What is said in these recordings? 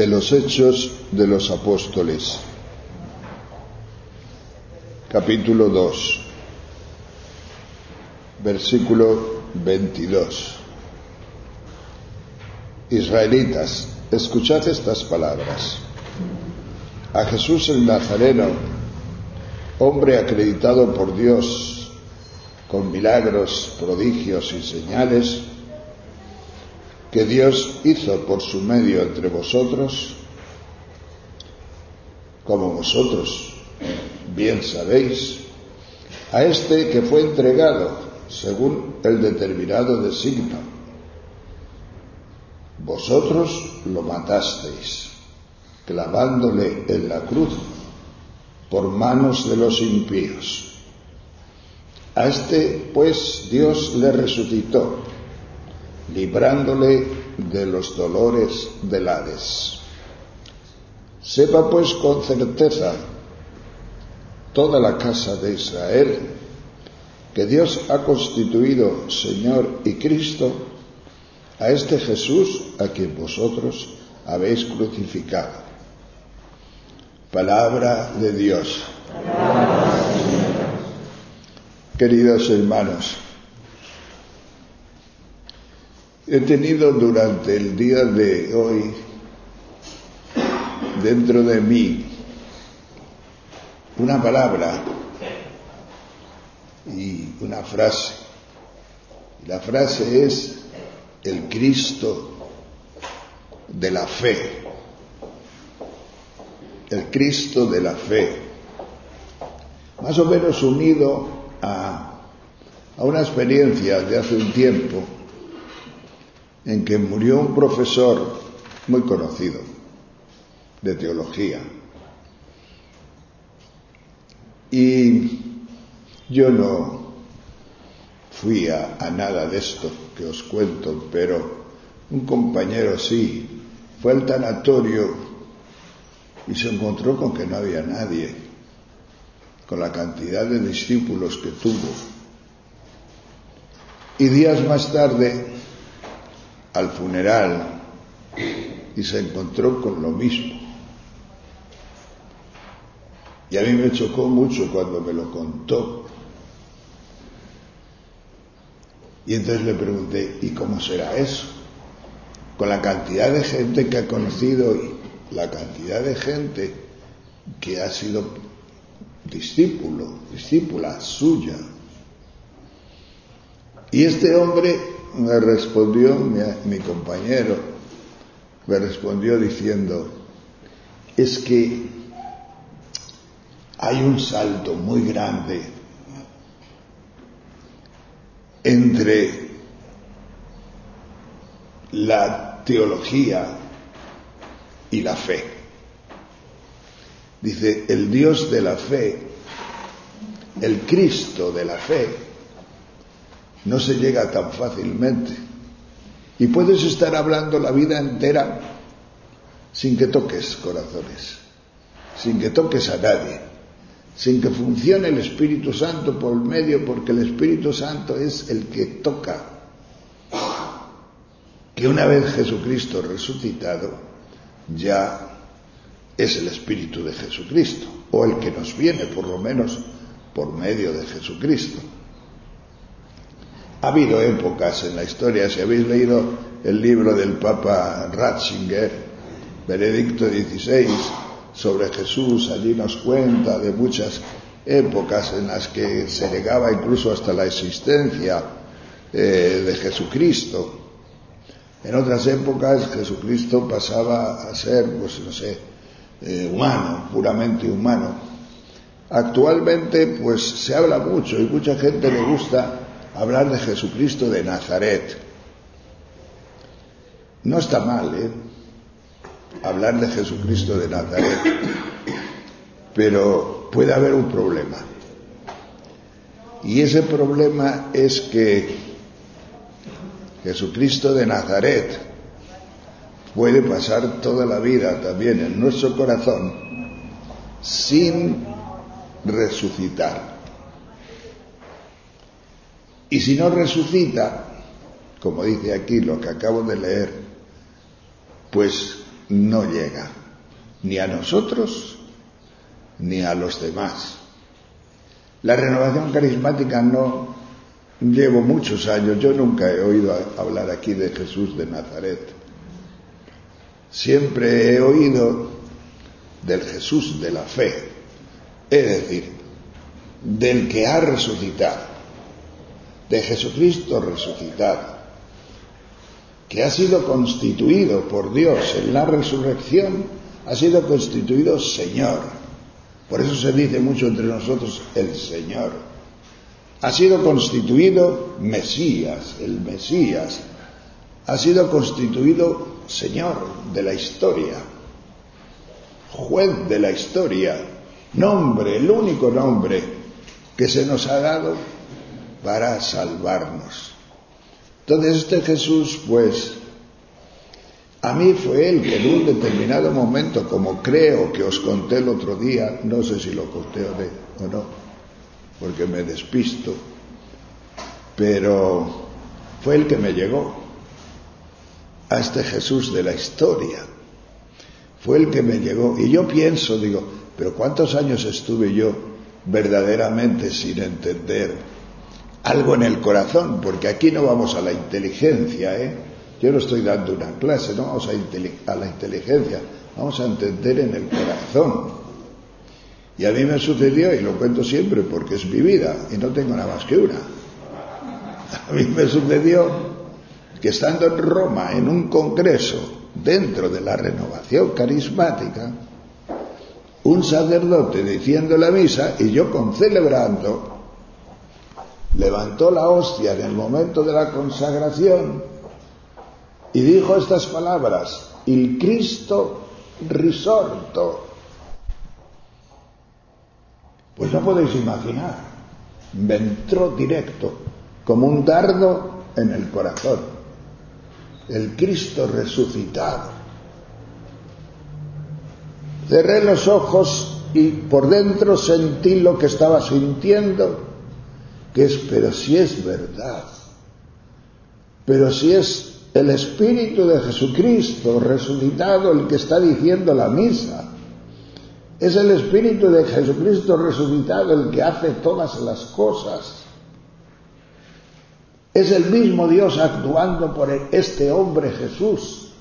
de los Hechos de los Apóstoles, capítulo 2, versículo 22. Israelitas, escuchad estas palabras. A Jesús el Nazareno, hombre acreditado por Dios con milagros, prodigios y señales, que Dios hizo por su medio entre vosotros, como vosotros bien sabéis, a este que fue entregado según el determinado designio. Vosotros lo matasteis, clavándole en la cruz por manos de los impíos. A este, pues, Dios le resucitó, librándole de los dolores del Hades. Sepa, pues, con certeza toda la casa de Israel que Dios ha constituido Señor y Cristo a este Jesús a quien vosotros habéis crucificado. Palabra de Dios. Queridos hermanos, he tenido durante el día de hoy dentro de mí una palabra y una frase. La frase es el Cristo de la fe. El Cristo de la fe. Más o menos unido a una experiencia de hace un tiempo en que murió un profesor muy conocido de teología. Y yo no fui a nada de esto que os cuento, pero un compañero sí, fue al tanatorio y se encontró con que no había nadie, con la cantidad de discípulos que tuvo. Y días más tarde, al funeral, y se encontró con lo mismo. Y a mí me chocó mucho cuando me lo contó. Y entonces le pregunté, ¿y cómo será eso? Con la cantidad de gente que ha conocido y la cantidad de gente que ha sido discípula suya. Y este hombre me respondió, mi compañero, me respondió diciendo, es que hay un salto muy grande entre la teología y la fe. Dice, el Dios de la fe, el Cristo de la fe, no se llega tan fácilmente. Y puedes estar hablando la vida entera sin que toques corazones, sin que toques a nadie, sin que funcione el Espíritu Santo por el medio, porque el Espíritu Santo es el que toca. Que una vez Jesucristo resucitado, ya es el Espíritu de Jesucristo, o el que nos viene, por lo menos, por medio de Jesucristo. Ha habido épocas en la historia, si habéis leído el libro del Papa Ratzinger, Benedicto XVI, sobre Jesús, allí nos cuenta de muchas épocas en las que se negaba incluso hasta la existencia de Jesucristo. En otras épocas Jesucristo pasaba a ser, humano, puramente humano. Actualmente, se habla mucho y mucha gente le gusta hablar de Jesucristo de Nazaret. No está mal, hablar de Jesucristo de Nazaret, pero puede haber un problema. Y ese problema es que Jesucristo de Nazaret puede pasar toda la vida también en nuestro corazón sin resucitar. Y si no resucita, como dice aquí lo que acabo de leer, pues no llega ni a nosotros ni a los demás. La renovación carismática no llevo muchos años, yo nunca he oído hablar aquí de Jesús de Nazaret. Siempre he oído del Jesús de la fe, es decir, del que ha resucitado, de Jesucristo resucitado, que ha sido constituido por Dios en la resurrección, ha sido constituido Señor. Por eso se dice mucho entre nosotros el Señor. Ha sido constituido Mesías, el Mesías. Ha sido constituido Señor de la historia, juez de la historia, nombre, el único nombre que se nos ha dado para salvarnos. Entonces este Jesús, pues, a mí fue él que en un determinado momento, como creo que os conté el otro día, no sé si lo conté o no, porque me despisto, pero fue el que me llegó a este Jesús de la historia. Fue el que me llegó. Y yo pienso, digo, pero ¿cuántos años estuve yo verdaderamente sin entender algo en el corazón? Porque aquí no vamos a la inteligencia, Yo no estoy dando una clase, no vamos a la inteligencia, vamos a entender en el corazón. Y a mí me sucedió, y lo cuento siempre porque es mi vida, y no tengo nada más que una. A mí me sucedió que estando en Roma, en un congreso, dentro de la renovación carismática, un sacerdote diciendo la misa, y yo concelebrando, levantó la hostia en el momento de la consagración, y dijo estas palabras: il Cristo risorto. Pues no podéis imaginar, me entró directo, como un dardo en el corazón, el Cristo resucitado. Cerré los ojos y por dentro sentí lo que estaba sintiendo, que es, pero si es verdad, pero si es el Espíritu de Jesucristo resucitado el que está diciendo la misa. Es el Espíritu de Jesucristo resucitado el que hace todas las cosas. Es el mismo Dios actuando por este hombre Jesús,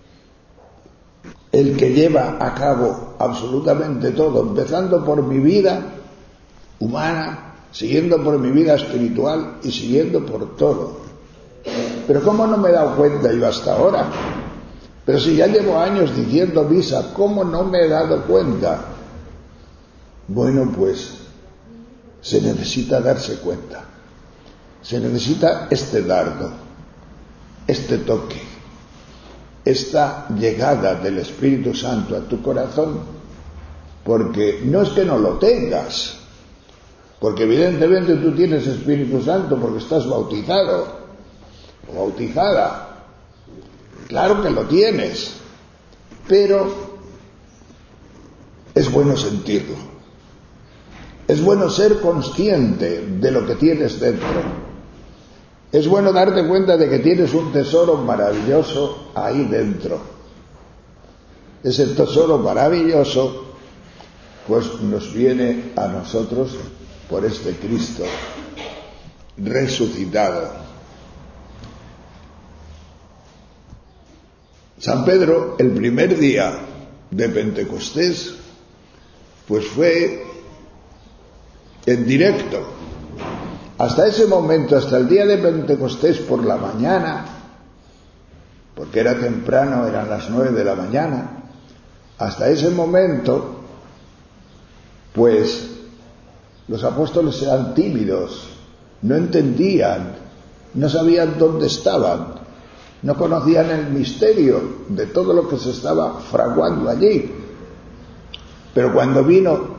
el que lleva a cabo absolutamente todo, empezando por mi vida humana, siguiendo por mi vida espiritual y siguiendo por todo. Pero ¿cómo no me he dado cuenta yo hasta ahora? Pero si ya llevo años diciendo misa, ¿cómo no me he dado cuenta? Bueno, pues se necesita darse cuenta. Se necesita este dardo, este toque, esta llegada del Espíritu Santo a tu corazón, porque no es que no lo tengas, porque evidentemente tú tienes Espíritu Santo porque estás bautizado o bautizada, claro que lo tienes, pero es bueno sentirlo, es bueno ser consciente de lo que tienes dentro, es bueno darte cuenta de que tienes un tesoro maravilloso ahí dentro. Ese tesoro maravilloso pues nos viene a nosotros por este Cristo resucitado. San Pedro, el primer día de Pentecostés, pues fue en directo. Hasta ese momento, hasta el día de Pentecostés por la mañana, porque era temprano, eran las 9 de la mañana, hasta ese momento, pues los apóstoles eran tímidos, no entendían, no sabían dónde estaban, no conocían el misterio de todo lo que se estaba fraguando allí. Pero cuando vino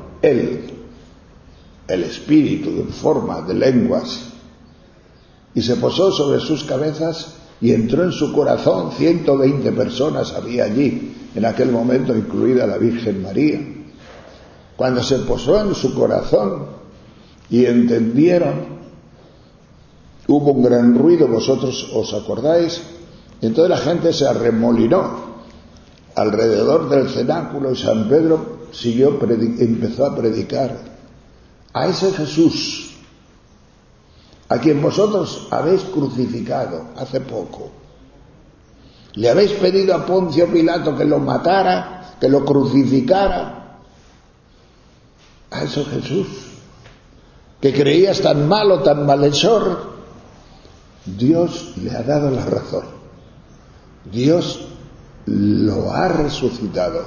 el Espíritu en forma de lenguas y se posó sobre sus cabezas y entró en su corazón, 120 personas había allí en aquel momento, incluida la Virgen María. Cuando se posó en su corazón y entendieron, hubo un gran ruido, vosotros os acordáis, y entonces la gente se arremolinó. alrededor del cenáculo y San Pedro empezó a predicar a ese Jesús a quien vosotros habéis crucificado hace poco. Le habéis pedido a Poncio Pilato que lo matara, que lo crucificara. A ese Jesús que creías tan malo, tan malhechor, Dios le ha dado la razón. Dios lo ha resucitado.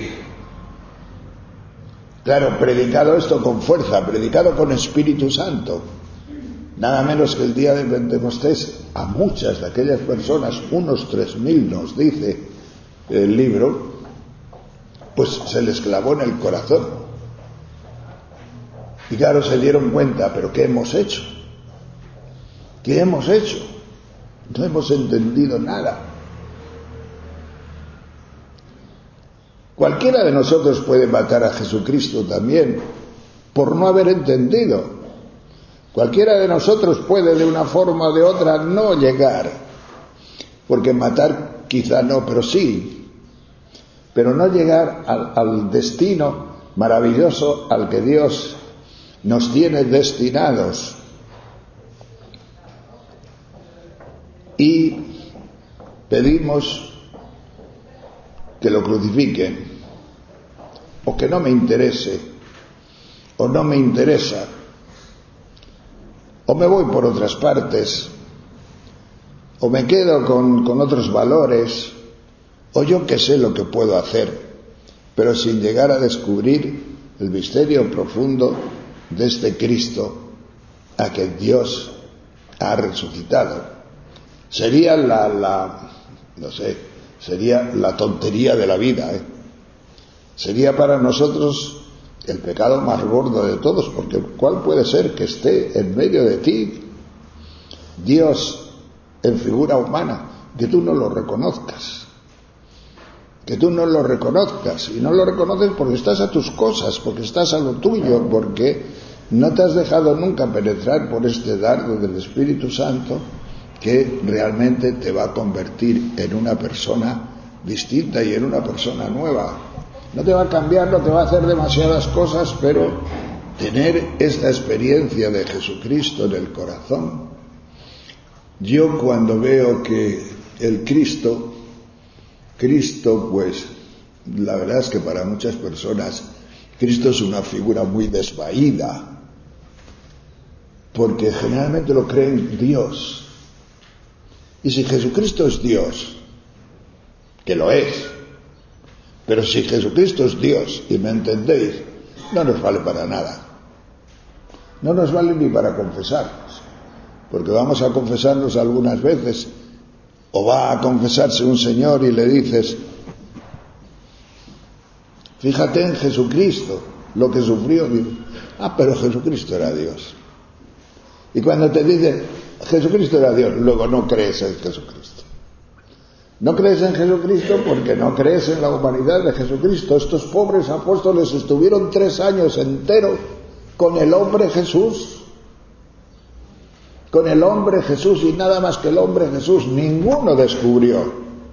Claro, predicado esto con fuerza, predicado con Espíritu Santo. Nada menos que el día de Pentecostés, a muchas de aquellas personas, unos 3.000 nos dice el libro, pues se les clavó en el corazón. Y claro, se dieron cuenta, pero ¿qué hemos hecho? ¿Qué hemos hecho? No hemos entendido nada. Cualquiera de nosotros puede matar a Jesucristo también, por no haber entendido. Cualquiera de nosotros puede de una forma o de otra no llegar, porque matar quizá no, pero sí, pero no llegar al destino maravilloso al que Dios nos tiene destinados. Y pedimos que lo crucifiquen, o que no me interese, o no me interesa, o me voy por otras partes, o me quedo con otros valores, o yo qué sé lo que puedo hacer, pero sin llegar a descubrir el misterio profundo de este Cristo a que Dios ha resucitado. Sería sería la tontería de la vida, Sería para nosotros el pecado más gordo de todos, porque ¿cuál puede ser que esté en medio de ti Dios en figura humana, que tú no lo reconozcas? Que tú no lo reconozcas, y no lo reconoces porque estás a tus cosas, porque estás a lo tuyo, porque no te has dejado nunca penetrar por este dardo del Espíritu Santo que realmente te va a convertir en una persona distinta y en una persona nueva. No te va a cambiar, no te va a hacer demasiadas cosas, pero tener esta experiencia de Jesucristo en el corazón. Yo cuando veo que el Cristo, pues la verdad es que para muchas personas Cristo es una figura muy desvaída, porque generalmente lo creen Dios. Y si Jesucristo es Dios, que lo es, pero si Jesucristo es Dios, y me entendéis, no nos vale para nada. No nos vale ni para confesarnos, porque vamos a confesarnos algunas veces, o va a confesarse un señor y le dices, fíjate en Jesucristo, lo que sufrió. Pero Jesucristo era Dios. Y cuando te dicen, Jesucristo era Dios, luego no crees en Jesucristo. No crees en Jesucristo porque no crees en la humanidad de Jesucristo. Estos pobres apóstoles estuvieron 3 años enteros con el hombre Jesús. Con el hombre Jesús y nada más que el hombre Jesús. Ninguno descubrió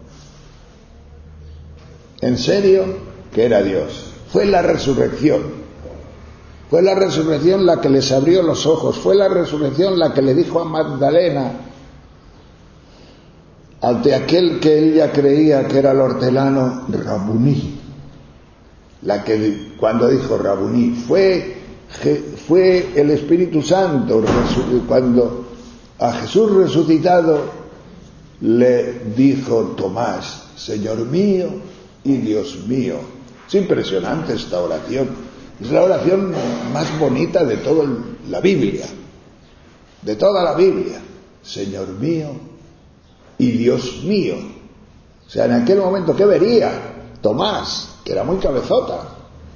en serio que era Dios. Fue la resurrección. Fue la resurrección la que les abrió los ojos. Fue la resurrección la que le dijo a Magdalena, ante aquel que ella creía que era el hortelano, Rabuní. La que cuando dijo Rabuní fue el Espíritu Santo. Cuando a Jesús resucitado le dijo Tomás, Señor mío y Dios mío. Es impresionante esta oración. Es la oración más bonita de toda la Biblia. De toda la Biblia. Señor mío y Dios mío. O sea, en aquel momento, ¿qué vería Tomás? Que era muy cabezota.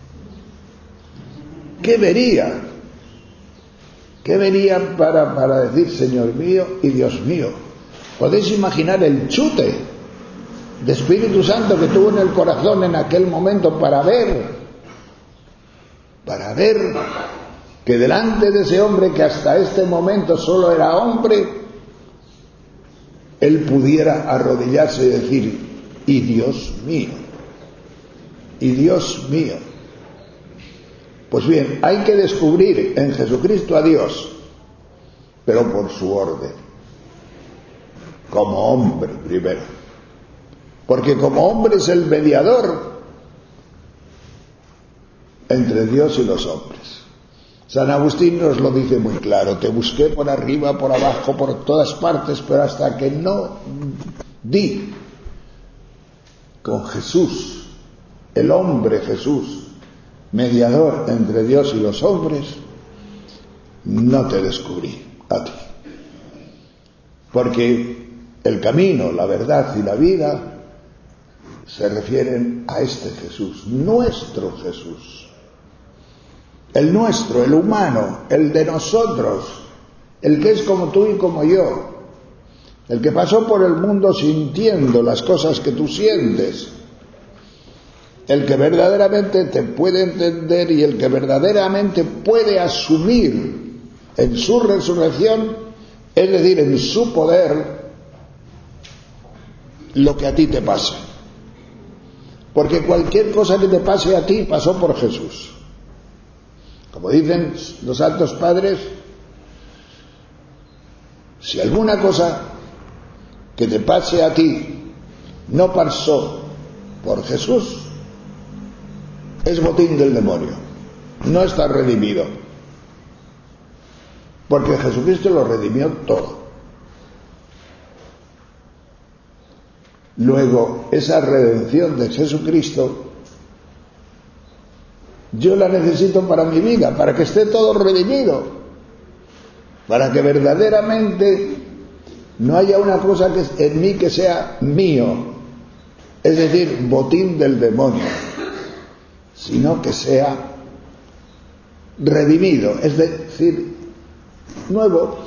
¿Qué vería? ¿Qué vería para decir Señor mío y Dios mío? ¿Podéis imaginar el chute de Espíritu Santo que tuvo en el corazón en aquel momento para ver que delante de ese hombre que hasta este momento solo era hombre, él pudiera arrodillarse y decir, y Dios mío? y Dios mío. Pues bien, hay que descubrir en Jesucristo a Dios, pero por su orden, como hombre primero, porque como hombre es el mediador entre Dios y los hombres. San Agustín nos lo dice muy claro: te busqué por arriba, por abajo, por todas partes, pero hasta que no di con Jesús, el hombre Jesús, mediador entre Dios y los hombres, no te descubrí a ti. Porque el camino, la verdad y la vida se refieren a este Jesús, nuestro Jesús. El nuestro, el humano, el de nosotros, el que es como tú y como yo, el que pasó por el mundo sintiendo las cosas que tú sientes, el que verdaderamente te puede entender y el que verdaderamente puede asumir en su resurrección, es decir, en su poder, lo que a ti te pasa. Porque cualquier cosa que te pase a ti pasó por Jesús. Como dicen los santos padres, si alguna cosa que te pase a ti no pasó por Jesús, es botín del demonio, no está redimido, porque Jesucristo lo redimió todo. Luego, esa redención de Jesucristo yo la necesito para mi vida, para que esté todo redimido, para que verdaderamente no haya una cosa que en mí que sea mío, es decir, botín del demonio, sino que sea redimido, es decir, nuevo,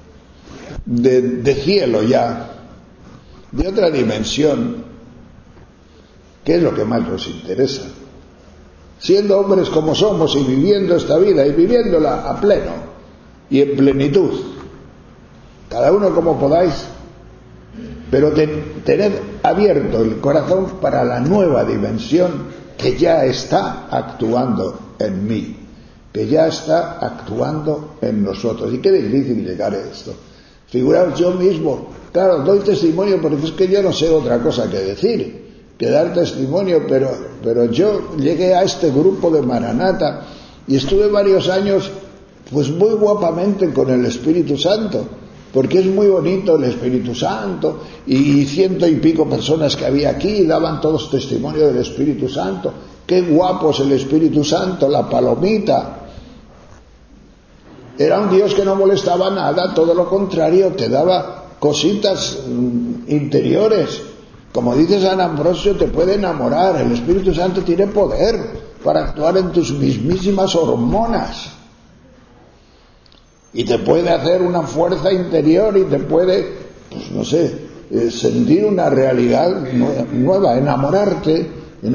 de cielo ya, de otra dimensión, que es lo que más nos interesa. Siendo hombres como somos y viviendo esta vida y viviéndola a pleno y en plenitud, cada uno como podáis, pero tened abierto el corazón para la nueva dimensión que ya está actuando en mí, que ya está actuando en nosotros. Y qué difícil llegar a esto. Figuraos, yo mismo, claro, doy testimonio porque es que yo no sé otra cosa que decir, que dar testimonio, pero yo llegué a este grupo de Maranata y estuve varios años pues muy guapamente con el Espíritu Santo, porque es muy bonito el Espíritu Santo, y 100 y pico personas que había aquí daban todos testimonio del Espíritu Santo. Qué guapo es el Espíritu Santo, la palomita. Era un Dios que no molestaba nada, todo lo contrario, te daba cositas interiores. Como dice San Ambrosio, te puede enamorar. El Espíritu Santo tiene poder para actuar en tus mismísimas hormonas. Y te puede hacer una fuerza interior y te puede, pues no sé, sentir una realidad nueva, enamorarte,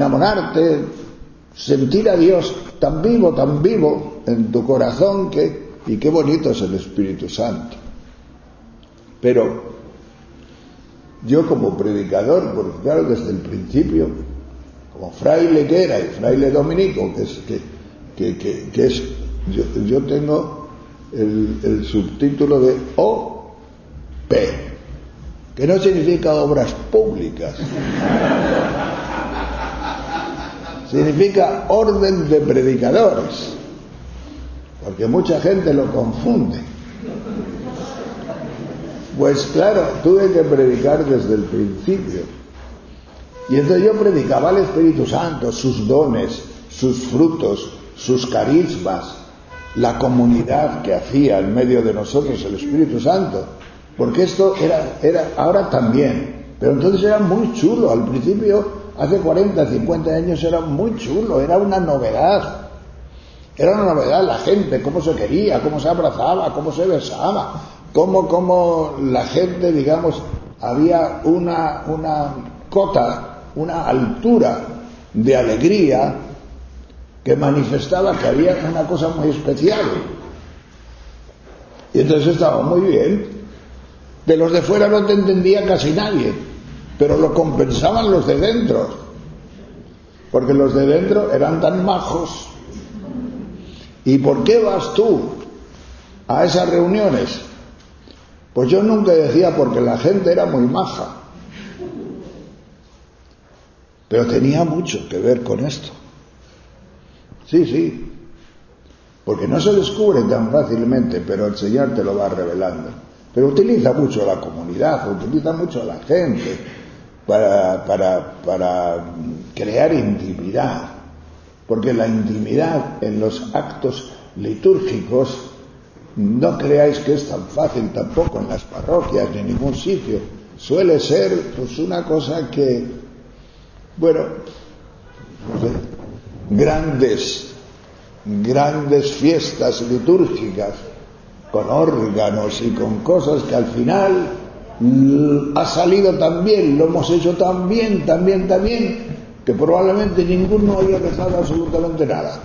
sentir a Dios tan vivo en tu corazón y qué bonito es el Espíritu Santo. Pero yo como predicador, porque claro, desde el principio, como fraile que era y fraile dominico, que es yo tengo el subtítulo de OP, que no significa obras públicas, significa orden de predicadores, porque mucha gente lo confunde. Pues claro, tuve que predicar desde el principio. Y entonces yo predicaba al Espíritu Santo, sus dones, sus frutos, sus carismas, la comunidad que hacía en medio de nosotros el Espíritu Santo. Porque esto era ahora también, pero entonces era muy chulo. Al principio, hace 40, 50 años, era muy chulo, era una novedad. Era una novedad la gente, cómo se quería, cómo se abrazaba, cómo se besaba, cómo la gente, digamos, había una cota, una altura de alegría que manifestaba que había una cosa muy especial. Y entonces estaba muy bien. De los de fuera no te entendía casi nadie, pero lo compensaban los de dentro. porque los de dentro eran tan majos. ¿Y por qué vas tú a esas reuniones? Pues yo nunca decía porque la gente era muy maja, pero tenía mucho que ver con esto. Sí, porque no se descubre tan fácilmente, pero el Señor te lo va revelando. Pero utiliza mucho la comunidad, utiliza mucho a la gente para crear intimidad, porque la intimidad en los actos litúrgicos, no creáis que es tan fácil tampoco en las parroquias ni en ningún sitio. Suele ser pues una cosa que, bueno, no sé, grandes fiestas litúrgicas con órganos y con cosas que al final ha salido tan bien, lo hemos hecho tan bien, que probablemente ninguno haya rezado absolutamente nada.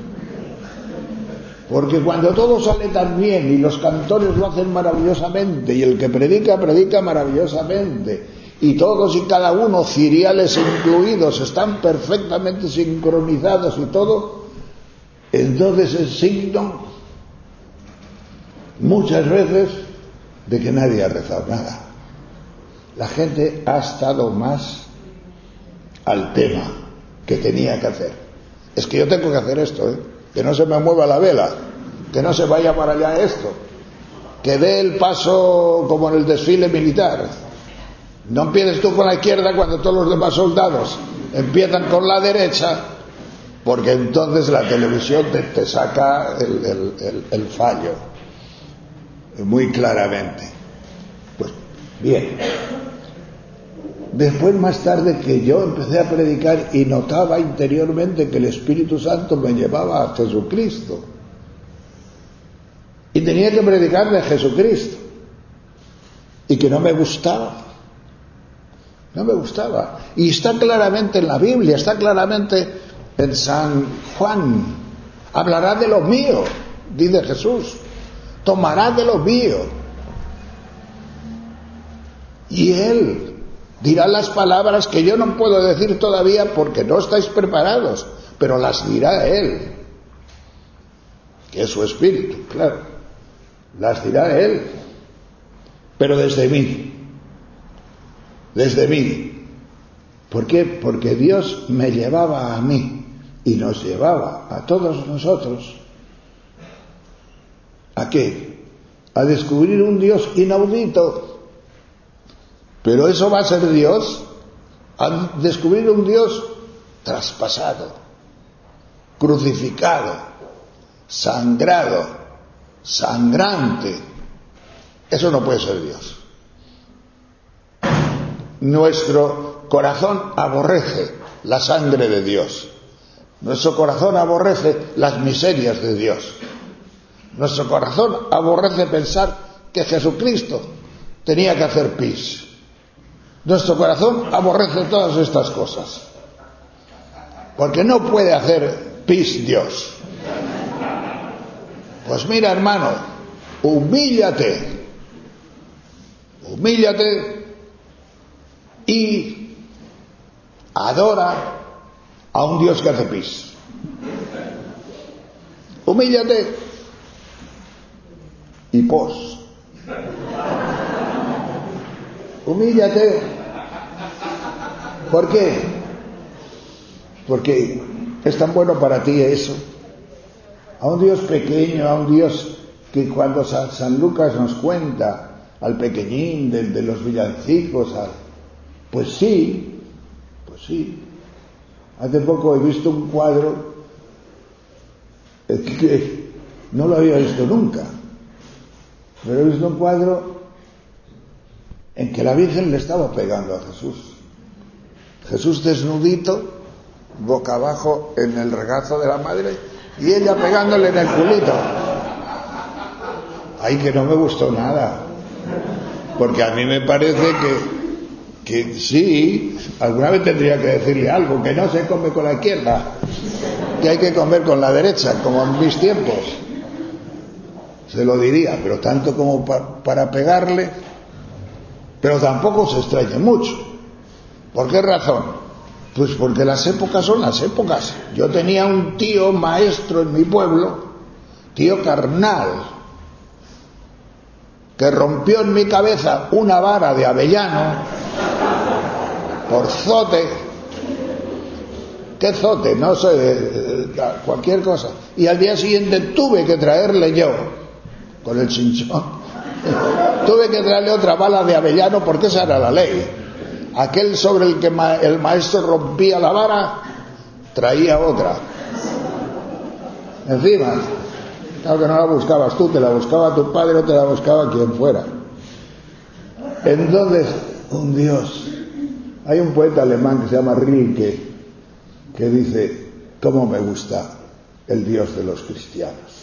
Porque cuando todo sale tan bien y los cantores lo hacen maravillosamente y el que predica maravillosamente y todos y cada uno, ciriales incluidos, están perfectamente sincronizados y todo, entonces es signo muchas veces de que nadie ha rezado nada. La gente ha estado más al tema que tenía que hacer. Es que yo tengo que hacer esto, que no se me mueva la vela, que no se vaya para allá esto, que dé el paso como en el desfile militar. No empieces tú con la izquierda cuando todos los demás soldados empiezan con la derecha, porque entonces la televisión te saca el fallo muy claramente. Pues bien, después más tarde que yo empecé a predicar y notaba interiormente que el Espíritu Santo me llevaba a Jesucristo y tenía que predicar de Jesucristo y que no me gustaba, y está claramente en la Biblia, está claramente en San Juan. Hablará de lo mío, dice Jesús, tomará de lo mío y Él dirá las palabras que yo no puedo decir todavía porque no estáis preparados, pero las dirá Él, que es su Espíritu, claro, las dirá Él, pero desde mí. ¿Por qué? Porque Dios me llevaba a mí y nos llevaba a todos nosotros. ¿A qué? A descubrir un Dios inaudito. Pero eso va a ser Dios, a descubrir un Dios traspasado, crucificado, sangrado, sangrante. Eso no puede ser Dios. Nuestro corazón aborrece la sangre de Dios. Nuestro corazón aborrece las miserias de Dios. Nuestro corazón aborrece pensar que Jesucristo tenía que hacer pis. Nuestro corazón aborrece todas estas cosas, porque no puede hacer pis Dios. Pues mira, hermano, humíllate y adora a un Dios que hace pis. Humíllate y pos. Humíllate. ¿Por qué? Porque es tan bueno para ti eso. A un Dios pequeño, a un Dios que cuando San Lucas nos cuenta al pequeñín de los villancicos, pues sí. Hace poco he visto un cuadro que no lo había visto nunca, pero he visto un cuadro en que la Virgen le estaba pegando a Jesús desnudito, boca abajo en el regazo de la madre y ella pegándole en el culito. Ay, que no me gustó nada, porque a mí me parece que sí, alguna vez tendría que decirle algo, que no se come con la izquierda, que hay que comer con la derecha, como en mis tiempos. Se lo diría, pero tanto como para pegarle. Pero tampoco se extrañe mucho. ¿Por qué razón? Pues porque las épocas son las épocas. Yo tenía un tío maestro en mi pueblo, tío carnal, que rompió en mi cabeza una vara de avellano por zote. ¿Qué zote? No sé, cualquier cosa. Y al día siguiente tuve que traerle yo, con el chinchón, tuve que traerle otra bala de avellano porque esa era la ley. Aquel sobre el que el maestro rompía la vara, traía otra. Encima, claro que no la buscabas tú, te la buscaba tu padre o te la buscaba quien fuera. Entonces, un Dios. Hay un poeta alemán que se llama Rilke, que dice: ¿cómo me gusta el Dios de los cristianos?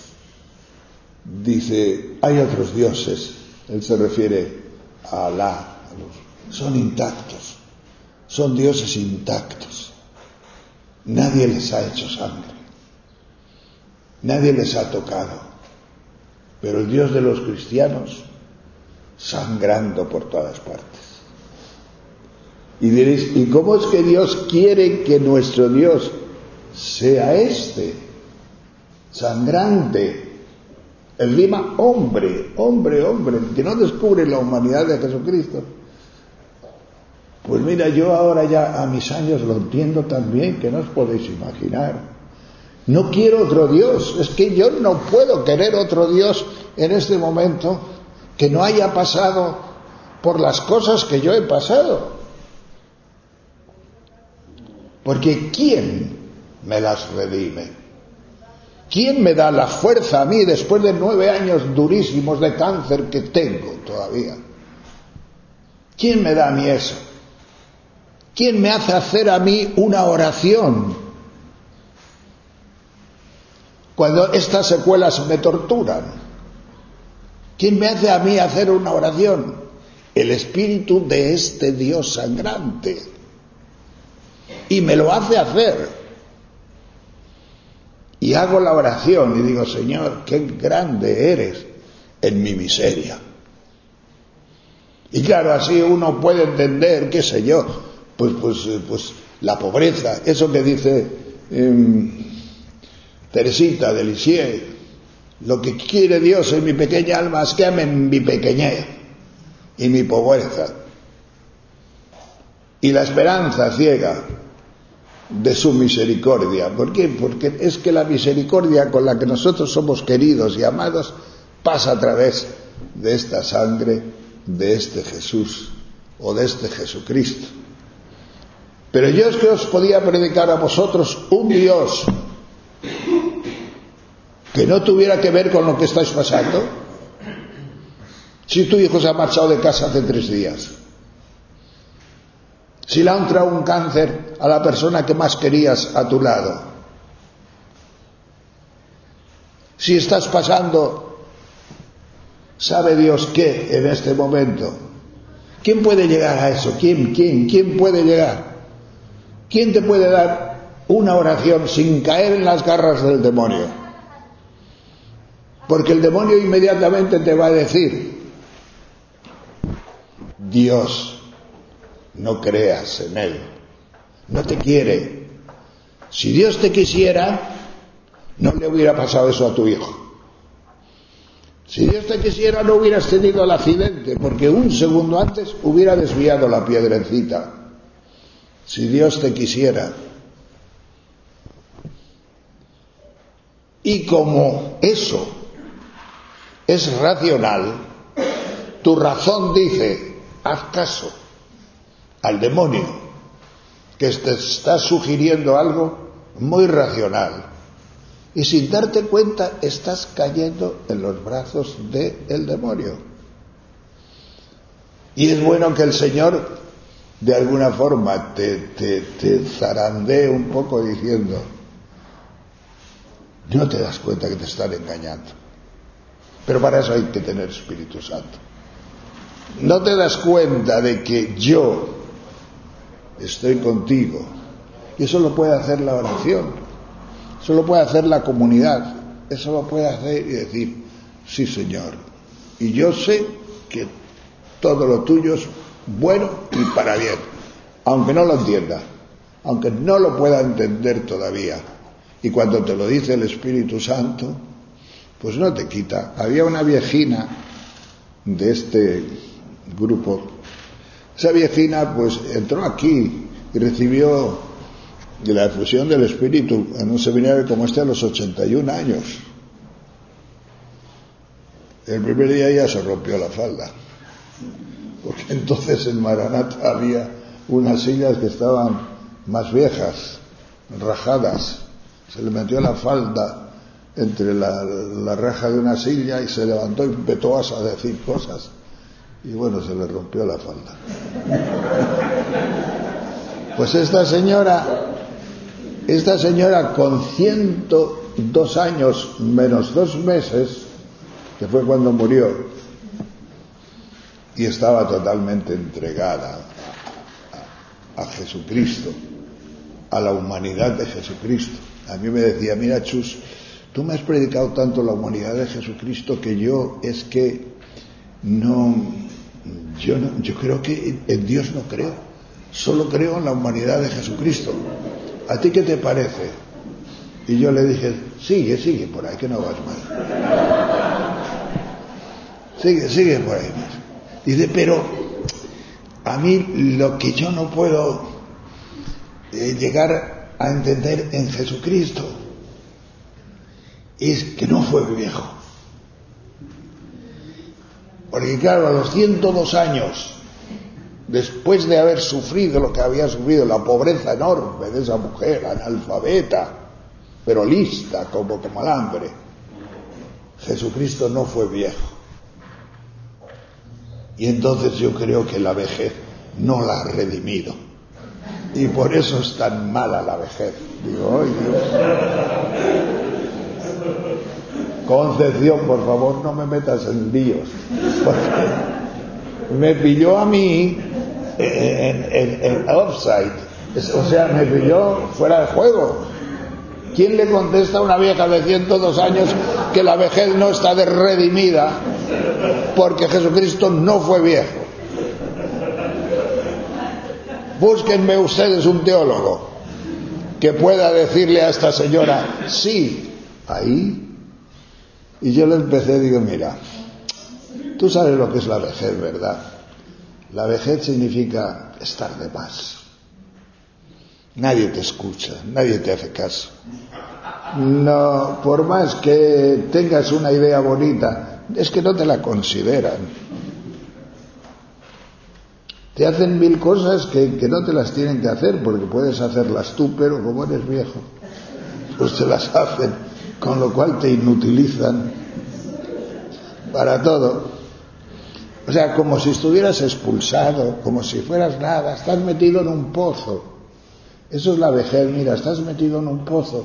Dice, hay otros dioses, él se refiere a Alá, son intactos, son dioses intactos, nadie les ha hecho sangre, nadie les ha tocado, pero el Dios de los cristianos sangrando por todas partes. Y diréis, ¿y cómo es que Dios quiere que nuestro Dios sea este, sangrante? Encima, hombre, que no descubre la humanidad de Jesucristo. Pues mira, yo ahora ya a mis años lo entiendo tan bien que no os podéis imaginar. No quiero otro Dios, es que yo no puedo querer otro Dios en este momento que no haya pasado por las cosas que yo he pasado. Porque ¿quién me las redime? ¿Quién me da la fuerza a mí después de 9 años durísimos de cáncer que tengo todavía? ¿Quién me da a mí eso? ¿Quién me hace hacer a mí una oración cuando estas secuelas me torturan? ¿Quién me hace a mí hacer una oración? El espíritu de este Dios sangrante. Y me lo hace hacer. Y hago la oración y digo, Señor, qué grande eres en mi miseria. Y claro, así uno puede entender, qué sé yo, pues la pobreza, eso que dice Teresita de Lisieux, lo que quiere Dios en mi pequeña alma es que amen mi pequeñez y mi pobreza. Y la esperanza ciega de su misericordia. ¿Por qué? Porque es que la misericordia con la que nosotros somos queridos y amados pasa a través de esta sangre, de este Jesús o de este Jesucristo. Pero yo es que os podía predicar a vosotros un Dios que no tuviera que ver con lo que estáis pasando. Si tu hijo se ha marchado de casa hace 3 días, si le ha entrado un cáncer a la persona que más querías a tu lado, si estás pasando, sabe Dios qué en este momento. ¿Quién puede llegar a eso? ¿Quién puede llegar? ¿Quién te puede dar una oración sin caer en las garras del demonio? Porque el demonio inmediatamente te va a decir, Dios, no creas en él, no te quiere. Si Dios te quisiera, no le hubiera pasado eso a tu hijo. Si Dios te quisiera, no hubieras tenido el accidente, porque un segundo antes hubiera desviado la piedrecita. Si Dios te quisiera. Y como eso es racional, tu razón dice, haz caso al demonio, que te está sugiriendo algo muy racional. Y sin darte cuenta estás cayendo en los brazos del demonio. Y es bueno que el Señor de alguna forma te zarandee un poco diciendo, no te das cuenta que te están engañando. Pero para eso hay que tener Espíritu Santo. No te das cuenta de que yo estoy contigo. Y eso lo puede hacer la oración, eso lo puede hacer la comunidad, eso lo puede hacer y decir, sí Señor, y yo sé que todo lo tuyo es bueno y para bien, aunque no lo entienda, aunque no lo pueda entender todavía. Y cuando te lo dice el Espíritu Santo, pues no te quita. Había una viejina de este grupo. Esa viejina pues entró aquí y recibió la efusión del Espíritu en un seminario como este a los 81 años. El primer día ya se rompió la falda, porque entonces en Maranata había unas sillas que estaban más viejas, rajadas. Se le metió la falda entre la raja de una silla y se levantó y empezó a decir cosas. Y bueno, se le rompió la falda. Pues esta señora con 102 años menos 2 meses, que fue cuando murió, y estaba totalmente entregada a Jesucristo, a la humanidad de Jesucristo. A mí me decía, mira Chus, tú me has predicado tanto la humanidad de Jesucristo que yo creo que en Dios no creo, solo creo en la humanidad de Jesucristo. ¿A ti qué te parece? Y yo le dije, sigue por ahí, que no vas mal. Sigue por ahí. Dice, pero a mí lo que yo no puedo llegar a entender en Jesucristo es que no fue viejo. Porque claro, a los 102 años, después de haber sufrido lo que había sufrido, la pobreza enorme de esa mujer, analfabeta, pero lista como alambre, Jesucristo no fue viejo. Y entonces yo creo que la vejez no la ha redimido. Y por eso es tan mala la vejez. Digo, ¡ay Dios! Concepción, por favor, no me metas en líos. Porque me pilló a mí en offside. O sea, me pilló fuera de juego. ¿Quién le contesta a una vieja de 102 años que la vejez no está redimida porque Jesucristo no fue viejo? Búsquenme ustedes un teólogo que pueda decirle a esta señora, sí, ahí. Y yo le empecé, digo, mira, tú sabes lo que es la vejez, ¿verdad? La vejez significa estar de más. Nadie te escucha, nadie te hace caso. No, por más que tengas una idea bonita, es que no te la consideran. Te hacen 1000 cosas que no te las tienen que hacer, porque puedes hacerlas tú, pero como eres viejo, pues te las hacen, con lo cual te inutilizan para todo. O sea, como si estuvieras expulsado, como si fueras nada, estás metido en un pozo. Eso es la vejez, mira, estás metido en un pozo.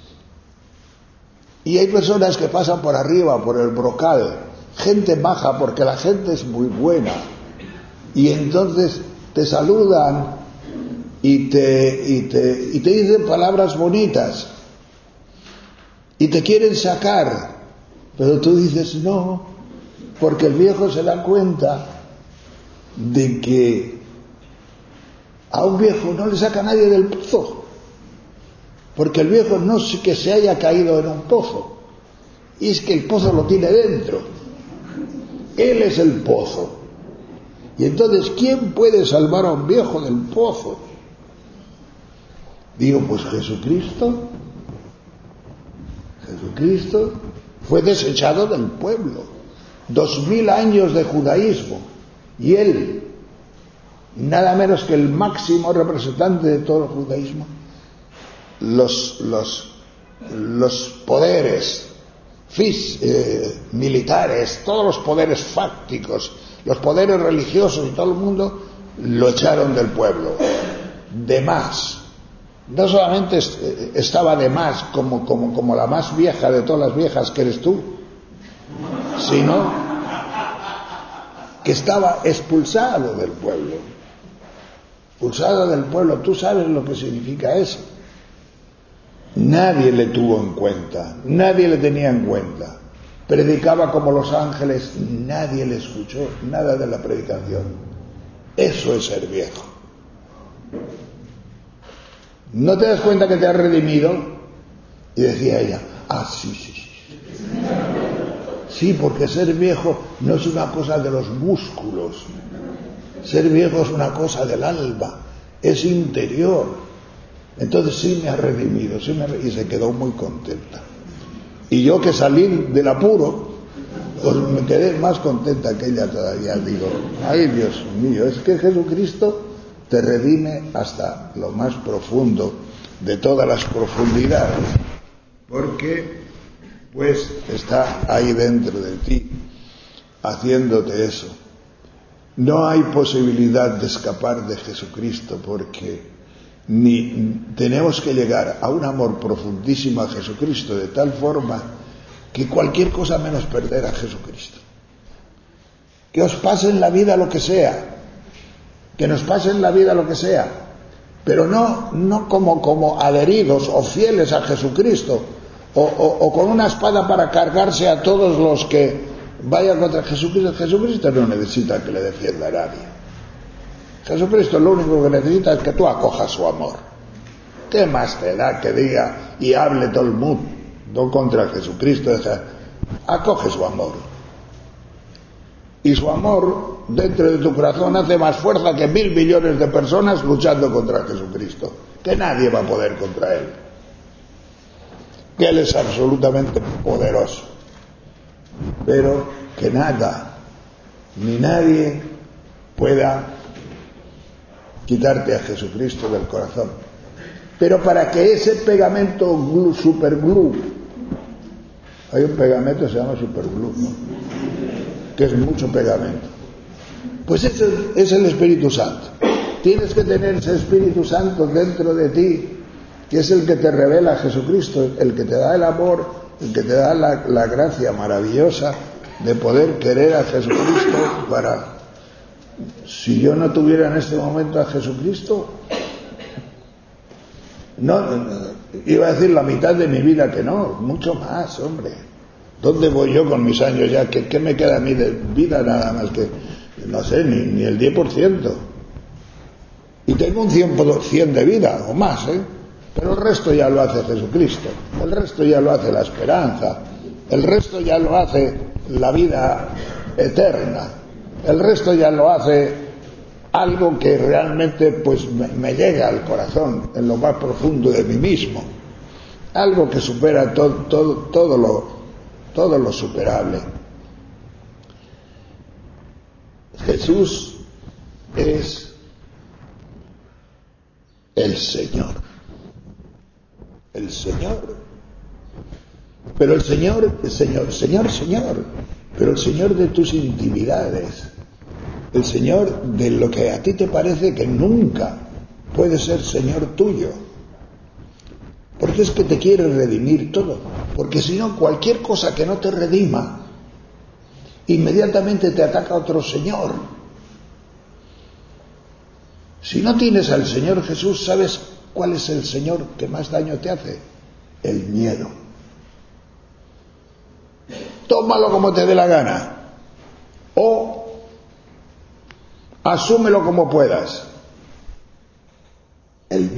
Y hay personas que pasan por arriba, por el brocal, gente maja, porque la gente es muy buena. Y entonces te saludan y te dicen palabras bonitas y te quieren sacar, pero tú dices no, porque el viejo se da cuenta de que a un viejo no le saca nadie del pozo, porque el viejo no es que se haya caído en un pozo, es que el pozo lo tiene dentro, él es el pozo. Y entonces, ¿quién puede salvar a un viejo del pozo? Digo, pues Jesucristo. Jesucristo fue desechado del pueblo. 2000 años de judaísmo. Y él, nada menos que el máximo representante de todo el judaísmo, los poderes militares, todos los poderes fácticos, los poderes religiosos y todo el mundo lo echaron del pueblo. De más. No solamente estaba de más como la más vieja de todas las viejas que eres tú, sino que estaba expulsado del pueblo. Expulsado del pueblo. Tú sabes lo que significa eso. Nadie le tuvo en cuenta, nadie le tenía en cuenta. Predicaba como los ángeles, nadie le escuchó nada de la predicación. Eso es ser viejo. ¿No te das cuenta que te has redimido? Y decía ella, sí. Sí, porque ser viejo no es una cosa de los músculos. Ser viejo es una cosa del alma, es interior. Entonces sí me ha redimido, y se quedó muy contenta. Y yo, que salí del apuro, pues me quedé más contenta que ella todavía. Digo, ay Dios mío, es que Jesucristo te redime hasta lo más profundo de todas las profundidades, porque pues está ahí dentro de ti, haciéndote eso. No hay posibilidad de escapar de Jesucristo, porque tenemos que llegar a un amor profundísimo a Jesucristo, de tal forma que cualquier cosa menos perder a Jesucristo. Que os pase en la vida lo que sea, que nos pase en la vida lo que sea, pero no como adheridos o fieles a Jesucristo, o con una espada para cargarse a todos los que vayan contra Jesucristo. Jesucristo no necesita que le defienda a nadie. Jesucristo lo único que necesita es que tú acojas su amor. ¿Qué más te da que diga y hable todo el mundo contra Jesucristo? Acoge su amor. Y su amor dentro de tu corazón hace más fuerza que 1.000 millones de personas luchando contra Jesucristo, que nadie va a poder contra Él, que Él es absolutamente poderoso, pero que nada ni nadie pueda quitarte a Jesucristo del corazón. Pero para que ese pegamento superglue, hay un pegamento que se llama superglue, ¿no? Que es mucho pegamento, pues ese es el Espíritu Santo. Tienes que tener ese Espíritu Santo dentro de ti, que es el que te revela a Jesucristo, el que te da el amor, el que te da la gracia maravillosa de poder querer a Jesucristo. Si yo no tuviera en este momento a Jesucristo, no, iba a decir la mitad de mi vida, que no, mucho más, hombre. ¿Dónde voy yo con mis años ya? ¿Qué me queda a mí de vida? Nada más que, no sé, ni el 10%. Y tengo un 100% de vida, o más, pero el resto ya lo hace Jesucristo, el resto ya lo hace la esperanza, el resto ya lo hace la vida eterna, el resto ya lo hace algo que realmente pues me llega al corazón, en lo más profundo de mí mismo, algo que supera todo lo superable. Jesús es el Señor, pero el Señor, pero el Señor de tus intimidades, el Señor de lo que a ti te parece que nunca puede ser Señor tuyo, porque es que te quiere redimir todo, porque si no, cualquier cosa que no te redima, inmediatamente te ataca otro Señor. Si no tienes al Señor Jesús, ¿sabes cuál es el Señor que más daño te hace? El miedo. Tómalo como te dé la gana, o asúmelo como puedas. El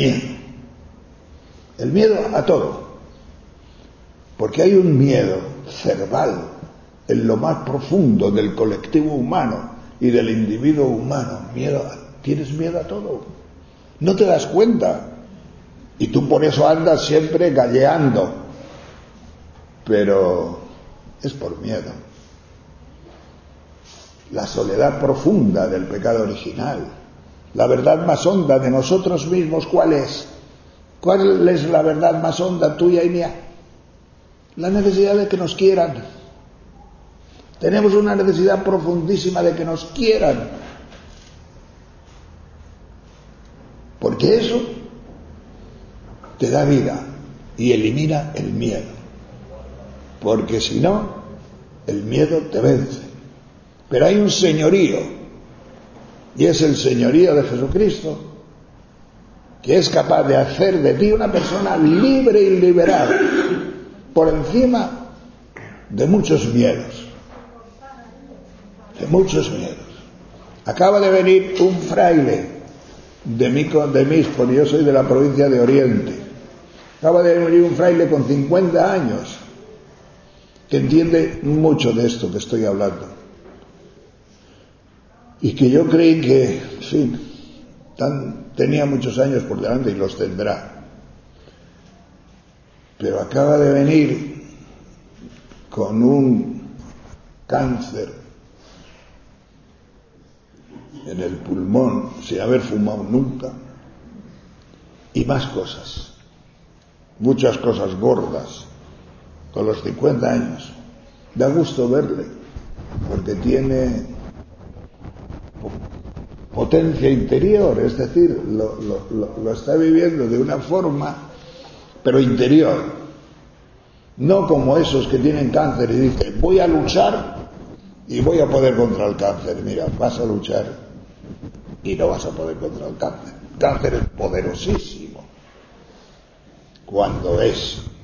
miedo a todo, porque hay un miedo cerval en lo más profundo del colectivo humano y del individuo humano. Tienes miedo a todo, no te das cuenta, y tú por eso andas siempre galleando, pero es por miedo. La soledad profunda del pecado original, la verdad más honda de nosotros mismos, ¿cuál es? ¿Cuál es la verdad más honda tuya y mía? La necesidad de que nos quieran. Tenemos una necesidad profundísima de que nos quieran, porque eso te da vida y elimina el miedo, porque si no, el miedo te vence. Pero hay un señorío, y es el señorío de Jesucristo, que es capaz de hacer de ti una persona libre y liberada, por encima de muchos miedos. Acaba de venir un fraile de Míspone, yo soy de la provincia de Oriente. Acaba de venir un fraile con 50 años que entiende mucho de esto que estoy hablando. Y que yo creí que, en fin, tenía muchos años por delante y los tendrá. Pero acaba de venir con un cáncer en el pulmón, sin haber fumado nunca, y más cosas, muchas cosas gordas, con los 50 años. Da gusto verle, porque tiene potencia interior, es decir, lo está viviendo de una forma, pero interior, no como esos que tienen cáncer y dicen, voy a luchar y voy a poder contra el cáncer. Mira, vas a luchar y no vas a poder contra el cáncer. El cáncer es poderosísimo cuando el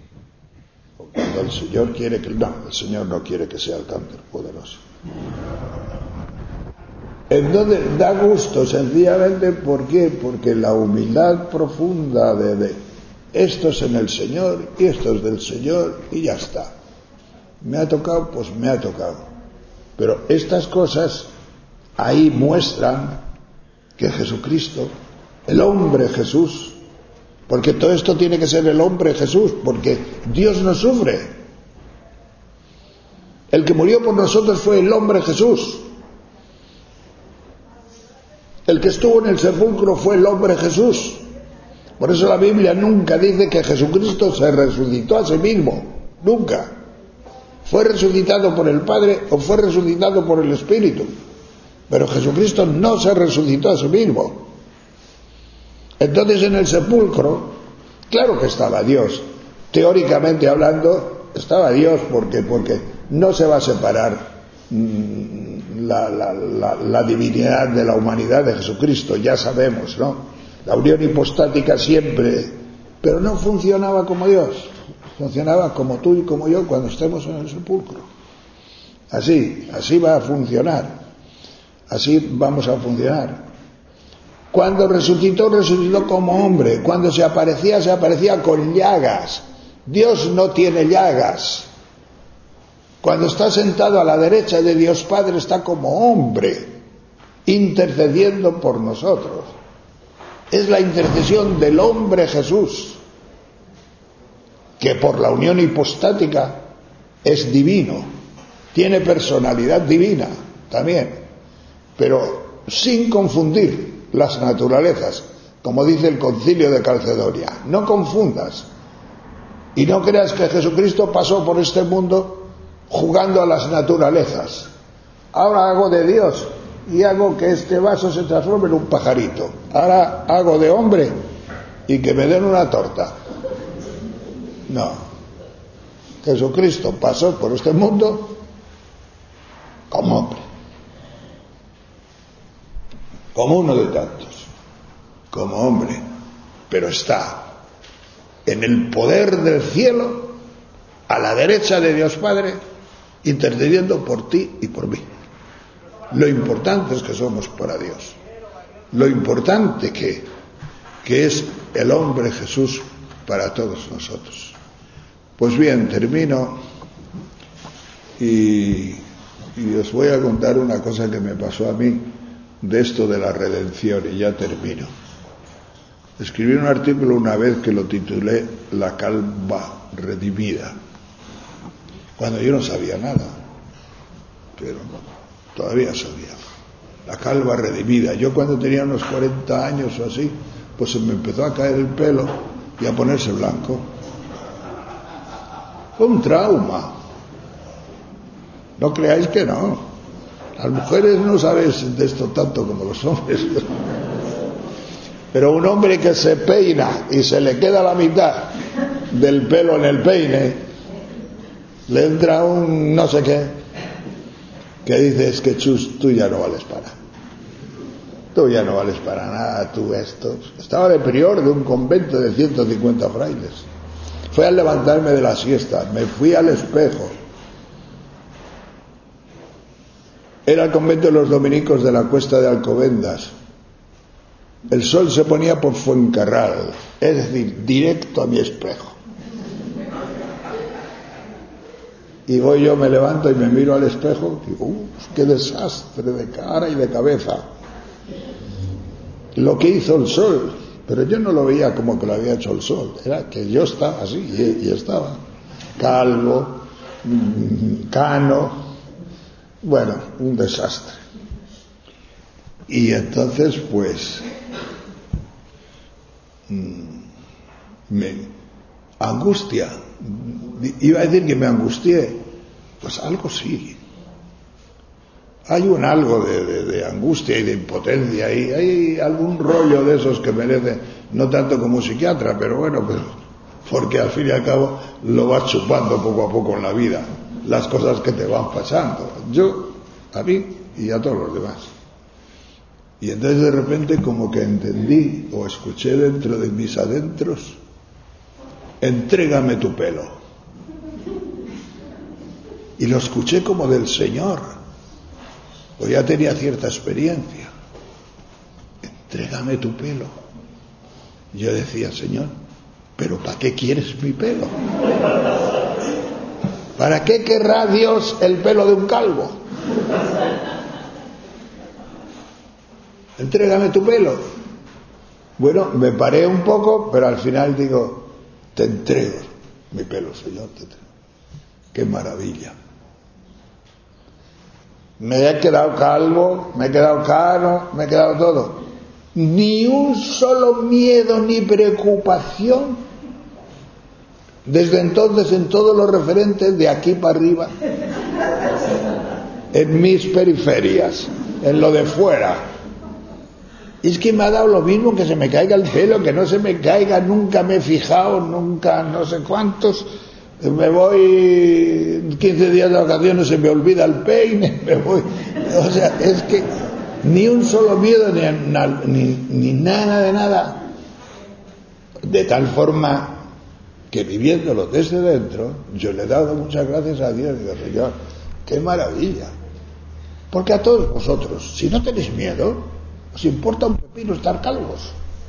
Señor quiere que... No, el Señor no quiere que sea el cáncer poderoso. Entonces da gusto sencillamente, ¿por qué? Porque la humildad profunda de esto es en el Señor y esto es del Señor y ya está. Me ha tocado, pues me ha tocado. Pero estas cosas ahí muestran que Jesucristo, el hombre Jesús, porque todo esto tiene que ser el hombre Jesús, porque Dios no sufre. El que murió por nosotros fue el hombre Jesús. El que estuvo en el sepulcro fue el hombre Jesús. Por eso la Biblia nunca dice que Jesucristo se resucitó a sí mismo. Nunca. Fue resucitado por el Padre o fue resucitado por el Espíritu. Pero Jesucristo no se resucitó a sí mismo. Entonces en el sepulcro, claro que estaba Dios. Teóricamente hablando, estaba Dios porque no se va a separar la divinidad de la humanidad de Jesucristo, ya sabemos, ¿no? La unión hipostática siempre, pero no funcionaba como Dios, funcionaba como tú y como yo cuando estemos en el sepulcro. Así va a funcionar, así vamos a funcionar. Cuando resucitó como hombre, cuando se aparecía con llagas. Dios no tiene llagas. Cuando está sentado a la derecha de Dios Padre está como hombre, intercediendo por nosotros. Es la intercesión del hombre Jesús, que por la unión hipostática es divino, tiene personalidad divina también, pero sin confundir las naturalezas, como dice el Concilio de Calcedonia. No confundas y no creas que Jesucristo pasó por este mundo jugando a las naturalezas. Ahora hago de Dios y hago que este vaso se transforme en un pajarito. Ahora hago de hombre y que me den una torta. No. Jesucristo pasó por este mundo como hombre, como uno de tantos, como hombre, pero está en el poder del cielo, a la derecha de Dios Padre, intercediendo por ti y por mí. Lo importante es que somos para Dios. Lo importante que es el hombre Jesús para todos nosotros. Pues bien, termino y os voy a contar una cosa que me pasó a mí de esto de la redención y ya termino. Escribí un artículo una vez que lo titulé La calva redimida, cuando yo no sabía nada, pero todavía sabía. La calva redimida. Yo cuando tenía unos 40 años o así, pues se me empezó a caer el pelo y a ponerse blanco. Fue un trauma. No creáis que no. Las mujeres no sabéis de esto tanto como los hombres. Pero un hombre que se peina y se le queda la mitad del pelo en el peine, le entra un no sé qué, que dice, es que Chus, tú ya no vales para nada. Tú ya no vales para nada, tú esto. Estaba de prior de un convento de 150 frailes. Fue al levantarme de la siesta, me fui al espejo. Era el convento de los dominicos de la Cuesta de Alcobendas. El sol se ponía por Fuencarral, es decir, directo a mi espejo. Y voy yo, me levanto y me miro al espejo y digo, qué desastre de cara y de cabeza. Lo que hizo el sol, pero yo no lo veía como que lo había hecho el sol, era que yo estaba así y estaba calvo, cano, bueno, un desastre. Y entonces pues me angustia, iba a decir que me angustié, pues algo sí. Hay un algo de angustia y de impotencia, y hay algún rollo de esos que merece, no tanto como psiquiatra, pero bueno, porque al fin y al cabo lo vas chupando poco a poco en la vida, las cosas que te van pasando, yo, a mí y a todos los demás. Y entonces de repente como que entendí o escuché dentro de mis adentros, entrégame tu pelo. Y lo escuché como del Señor, pues ya tenía cierta experiencia. Entrégame tu pelo. Yo decía, Señor, ¿pero para qué quieres mi pelo? ¿Para qué querrá Dios el pelo de un calvo? Entrégame tu pelo. Bueno, me paré un poco, pero al final digo, te entrego mi pelo, Señor, te entrego. ¡Qué maravilla! Me he quedado calvo, me he quedado cano, me he quedado todo. Ni un solo miedo ni preocupación. Desde entonces, en todos los referentes de aquí para arriba, en mis periferias, en lo de fuera. Es que me ha dado lo mismo que se me caiga el pelo, que no se me caiga, nunca me he fijado, nunca, no sé cuántos. Me voy 15 días de vacaciones, se me olvida el peine, me voy. O sea, es que ni un solo miedo, ni nada de nada. De tal forma que viviéndolo desde dentro, yo le he dado muchas gracias a Dios y digo, Señor, qué maravilla. Porque a todos vosotros, si no tenéis miedo, os importa un pepino estar calvos.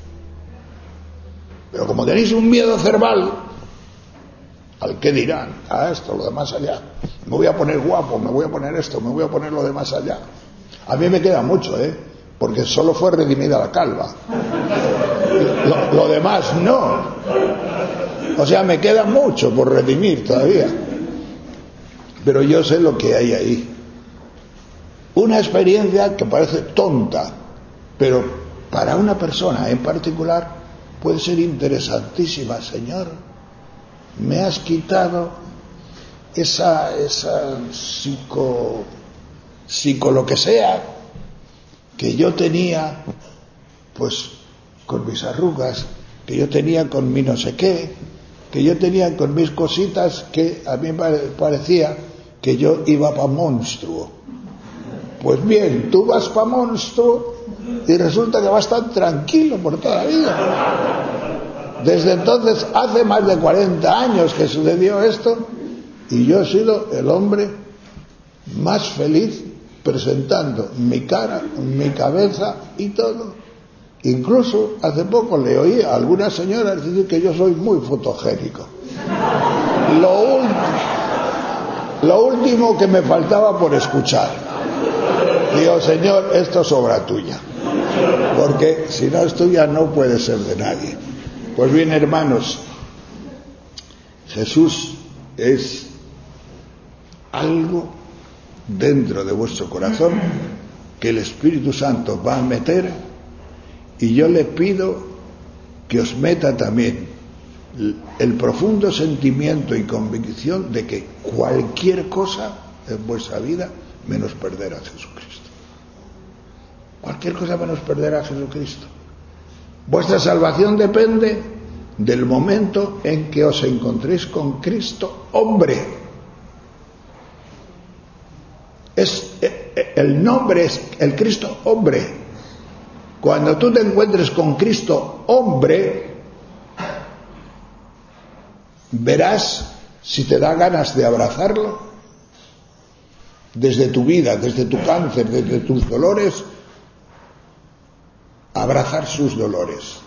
Pero como tenéis un miedo cerval, al qué dirán, a esto, lo de más allá, me voy a poner guapo, me voy a poner esto, me voy a poner lo de más allá. A mí me queda mucho, porque solo fue redimida la calva. Lo demás no. O sea, me queda mucho por redimir todavía. Pero yo sé lo que hay ahí. Una experiencia que parece tonta, pero para una persona en particular puede ser interesantísima. Señor, me has quitado esa psico lo que sea que yo tenía, pues con mis arrugas, que yo tenía con mi no sé qué, que yo tenía con mis cositas, que a mí me parecía que yo iba para monstruo. Pues bien, tú vas para monstruo y resulta que vas tan tranquilo por toda la vida. Desde entonces, hace más de 40 años que sucedió esto, y yo he sido el hombre más feliz presentando mi cara, mi cabeza y todo. Incluso hace poco le oí a algunas señoras decir que yo soy muy fotogénico. Lo último que me faltaba por escuchar. Digo, Señor, esto es obra tuya, porque si no es tuya no puede ser de nadie. Pues bien, hermanos, Jesús es algo dentro de vuestro corazón que el Espíritu Santo va a meter, y yo le pido que os meta también el profundo sentimiento y convicción de que cualquier cosa en vuestra vida menos perder a Jesucristo. Cualquier cosa menos perder a Jesucristo. Vuestra salvación depende del momento en que os encontréis con Cristo hombre. El nombre es el Cristo hombre. Cuando tú te encuentres con Cristo hombre, verás si te da ganas de abrazarlo. Desde tu vida, desde tu cáncer, desde tus dolores, abrazar sus dolores.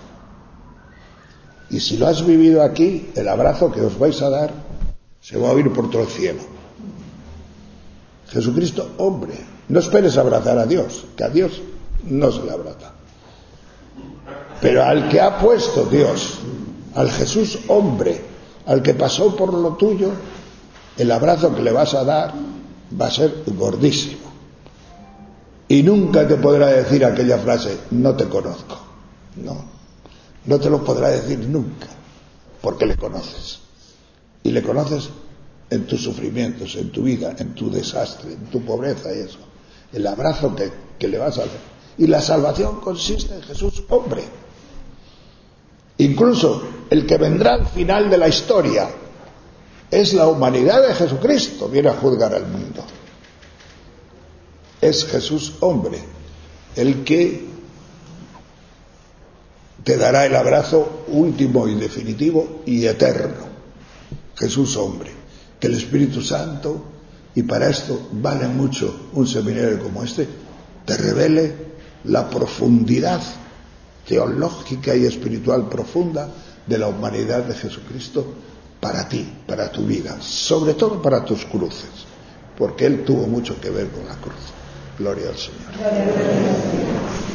Y si lo has vivido aquí, el abrazo que os vais a dar se va a oír por todo el cielo. Jesucristo, hombre. No esperes abrazar a Dios, que a Dios no se le abraza. Pero al que ha puesto Dios, al Jesús hombre, al que pasó por lo tuyo, el abrazo que le vas a dar va a ser gordísimo. Y nunca te podrá decir aquella frase, no te conozco. No te lo podrá decir nunca, porque le conoces. Y le conoces en tus sufrimientos, en tu vida, en tu desastre, en tu pobreza y eso. El abrazo que le vas a hacer. Y la salvación consiste en Jesús hombre. Incluso el que vendrá al final de la historia es la humanidad de Jesucristo, viene a juzgar al mundo. Es Jesús hombre el que te dará el abrazo último y definitivo y eterno. Jesús hombre, que el Espíritu Santo, y para esto vale mucho un seminario como este, te revele la profundidad teológica y espiritual profunda de la humanidad de Jesucristo para ti, para tu vida, sobre todo para tus cruces, porque Él tuvo mucho que ver con la cruz. Gloria al Señor.